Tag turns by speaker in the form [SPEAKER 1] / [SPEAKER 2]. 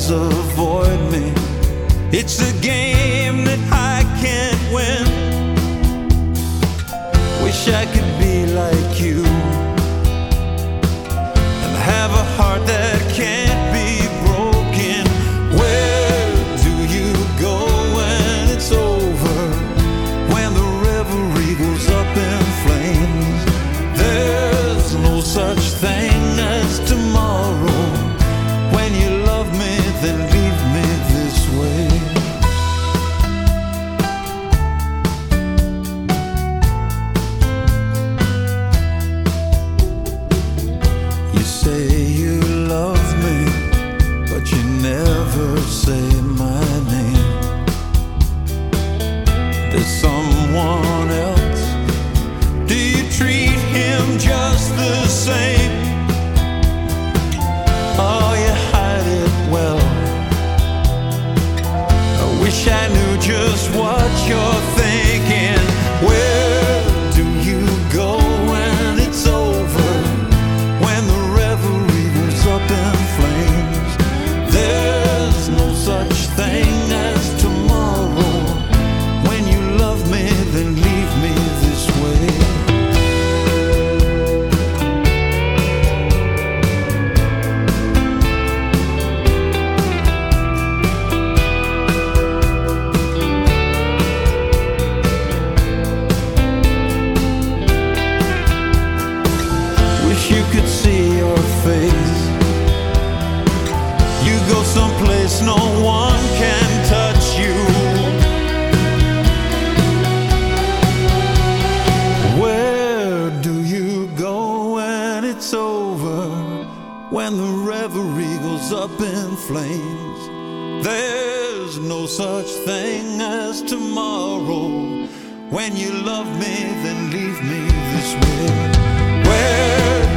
[SPEAKER 1] friends avoid me. It's a game that I can't win. Wish I could be like you and have a heart that can't be broken. Where do you go when it's over? When the reverie goes up in flames. There's no such thing as tomorrow. When you love me, then leave me this way. You say you love me, but you never say my name. There's someone else. Do you treat him just the same? Oh, you hide it well. I wish I knew just what you're thinking. Where do you go when it's over? When the reverie goes up in flames. There's no such thing as tomorrow. When you love me, then leave me this way. Wish you could see your face. You go someplace no one can touch you. Where do you go when it's over? When the reverie goes up in flames. There's no such thing as tomorrow. When you love me, then leave me this way. Where